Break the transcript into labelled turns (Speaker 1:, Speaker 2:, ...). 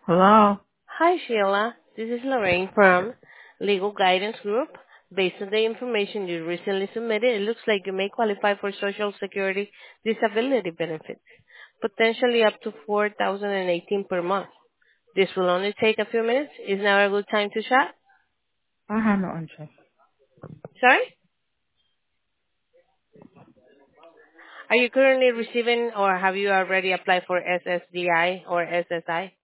Speaker 1: Hello?
Speaker 2: Hi, Sheila. This is Lorraine from Legal Guidance Group. Based on the information you recently submitted, it looks like you may qualify for Social Security disability benefits, potentially up to $4,018 per month. This will only take a few minutes. Is now a good time to chat?
Speaker 1: I have no interest.
Speaker 2: Sorry? Are you currently receiving or have you already applied for SSDI or SSI?